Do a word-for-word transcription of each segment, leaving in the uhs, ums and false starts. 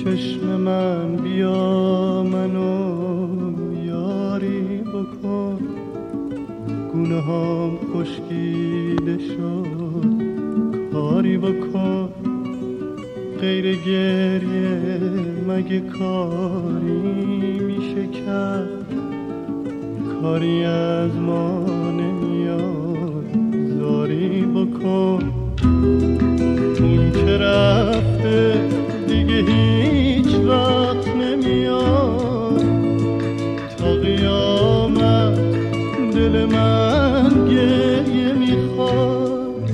چشم من بیا منو یاری بکن، گونه هام خشکیده شد کاری بکن، غیر گریه مگه کاری میشه کرد، کاری از ما نمیاد زاری بکن. اون که رفته دیگه هیچ وقت نمیاد، تا قیامت دل من گریه میخواد.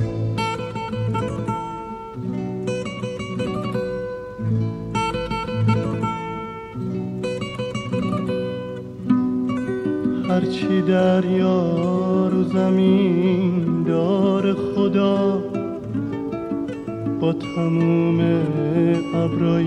هرچی دریا رو زمین دار خدا، با تموم ابرای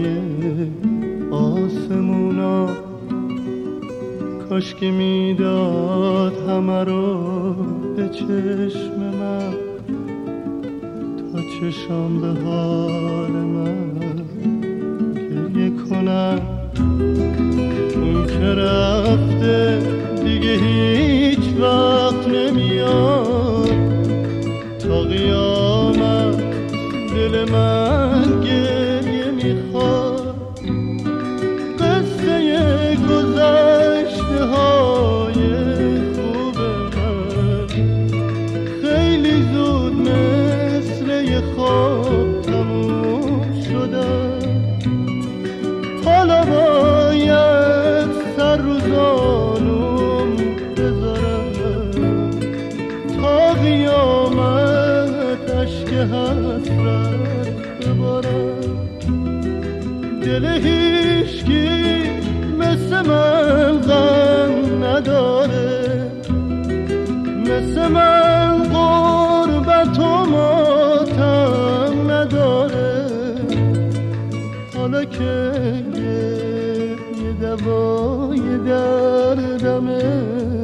آسمونا، کاش که میداد همه رو به چشم من، تا چشم به حال من گریه کنم. اون که رفته دیگه هیچ وقت نمیاد، تا قیامت دل من گریه میخواد. قصه گذشته های خوب من خیلی زود مثل یه خواب تموم شدن، حالا باید سر رو زانوم بذارم، تا قیامت اشک حسرت ببارم. دل هیچکی مثل من غم نداره، مثل من غربت و ماتم نداره. حالا که یه دوای دردمه،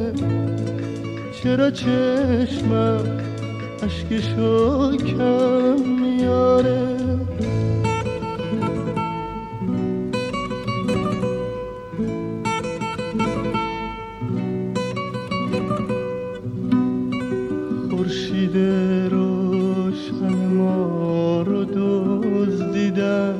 چرا چشمم اشکشو کم میاره؟ خورشید روشن ما رو دزدیدن،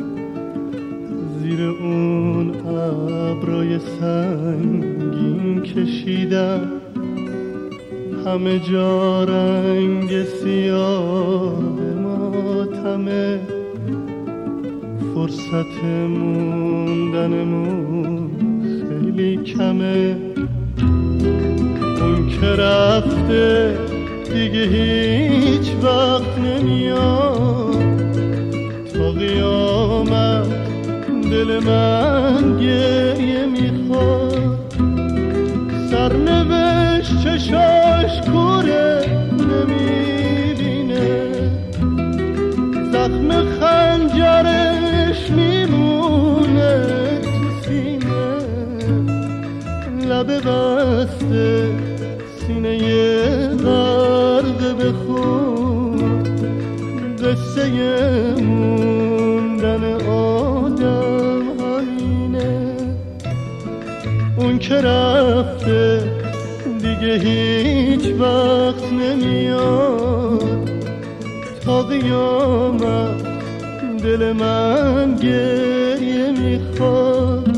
زیر اون ابرای سنگین کشیدن، همه جا رنگ سیاه ماتمه، فرصت موندنمون خیلی کمه. اون که رفته دیگه هیچ وقت نمیاد، تا قیامت دل من گریه میخواد. سرنوشت چشاش کوره نمیبینه، زخم خنجرش میمونه تو سینه، لب بسته سینه غرق به خون، قصه موندن آدم همینه. اون که رفته دیگه هیچ وقت نمیاد، تا قیامت دل من گریه میخواد.